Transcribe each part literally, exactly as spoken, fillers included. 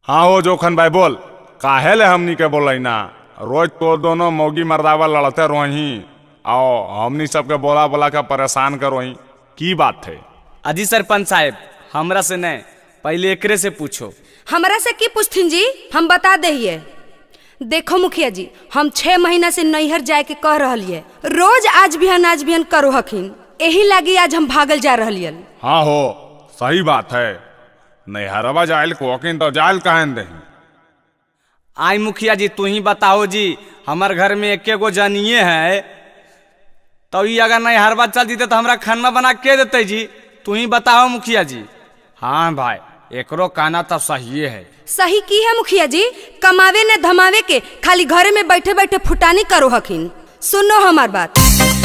हाँ हो जोखन भाई बोल, काहे ले हमनी के बोल ना, रोज तो दोनों मौगी मर्दावा लड़ते रोही आओ हमनी सबके बोला बोला के परेशान करोही, की बात है? अजी सरपंच साहब हमरा से नहीं, पहले एकरे से पूछो। हमरा से की पूछथिन जी, हम बता दहिए। देखो मुखिया जी, हम छह महीना से नैहर जाए के कह रहलिए, रोज आज बिहान आज बिहान करो हखिन, यही लागी आज हम भागल जा रहलिए। हाँ हो सही बात है, नैहरवा जाइल कोकिन तो जाइल कहन दही। आई मुखिया जी तू ही बताओ जी, हमार घर में एक गो जानिए है तो ये अगर नैहरवा चल जीते तो हमरा खाना बना के देते जी, तू ही बताओ मुखिया जी। हाँ भाई एकरो कहना तो सही है। सही की है मुखिया जी, कमावे ने धमावे के खाली घरे में बैठे बैठे फुटानी करो हखिन। सुनो हमार बात,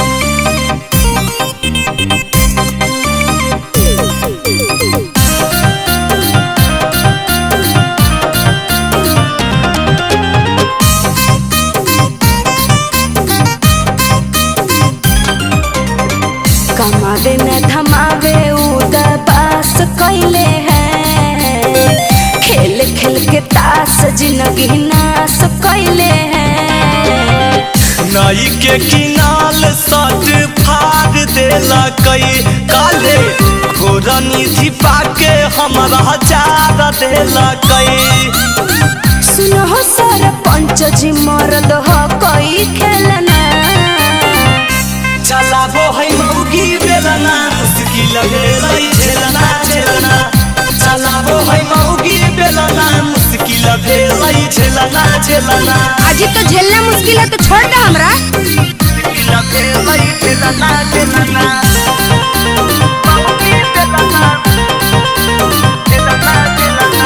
कमावे न धमावे उदास कैले हैं, खेल खेल के तास जिंदगी नाश कैले हैं। नाई के किनाल सट फाड़ देला कई काले, घोड़ा निधि पाके हमारा चारा देला कई। सुनो सरपंच जी मरद हो कोई खेलना, चलाबो है मौगी बेलना, मुश्किल भेलै झेलना झेलना। चलाबो है मौगी बेलना, मुश्किल भेलै झेलना झेलना। अजी तो झेलना मुश्किल है तो छोड़ दो हमरा। मुश्किल भेलै झेलना झेलना। मौगी बेलना, झेलना झेलना।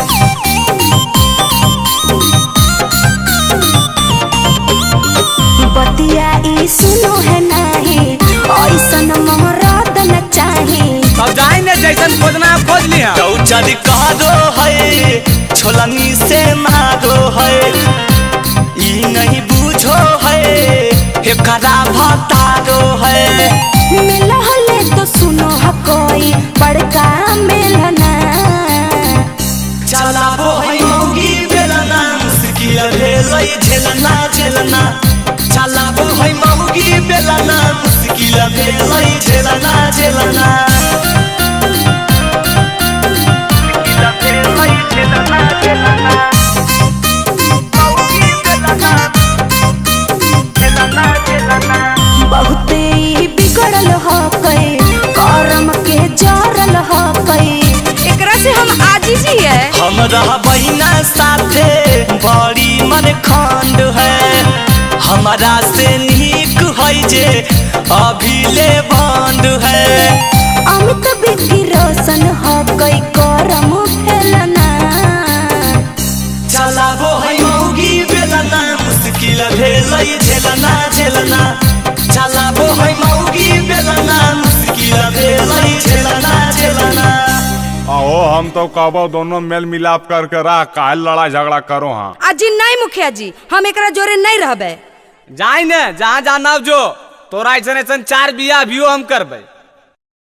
बतिया ई सुनो है नहीं, ऐसन मोहरत न चाही। अब जाए ने जैसन खोजना है खोज लिया। चौचर कारो है, छोलनी से मारो है, ई नहीं बूझो है, एकरा भतारो है। मिलहले तो सुनो ह कोई बड़का मेलना, चलाबो है मौगी बेलना, मुश्किल भेलै झेलना झेलना। चलाबो है मौगी बेलना, मुश्किल भेलै झेलना झेलना। मुश्किल भेलै झेलना झेलना। मौगी बेलना, झेलना झेलना। बहुते ही बिगड़ल हो कई, करम के जरल हो कई, एकरा से हम आजीजी है। हमरा बहिना साथे बड़ी मन खंड है, हमारा से नीक है जे अभी ले बंद है। अमित बिक्की रोशन हो कई करम फैलना, चलाबो है मौगी बेलना, मुश्किल भेलै झेलना झेलना। चलाबो है मौगी बेलना, मुश्किल भेलै झेलना झेलना। आओ हम तो कहबो दोनों मेल मिलाप करके रह, काहे लड़ाई झगड़ा करो। हाँ अजी नहीं मुखिया जी, हम एकरा जोरे नहीं रहबे। जाए ने जहाँ जाना जो तोरा ऐसा ऐसा चार बिया भी हम करबे।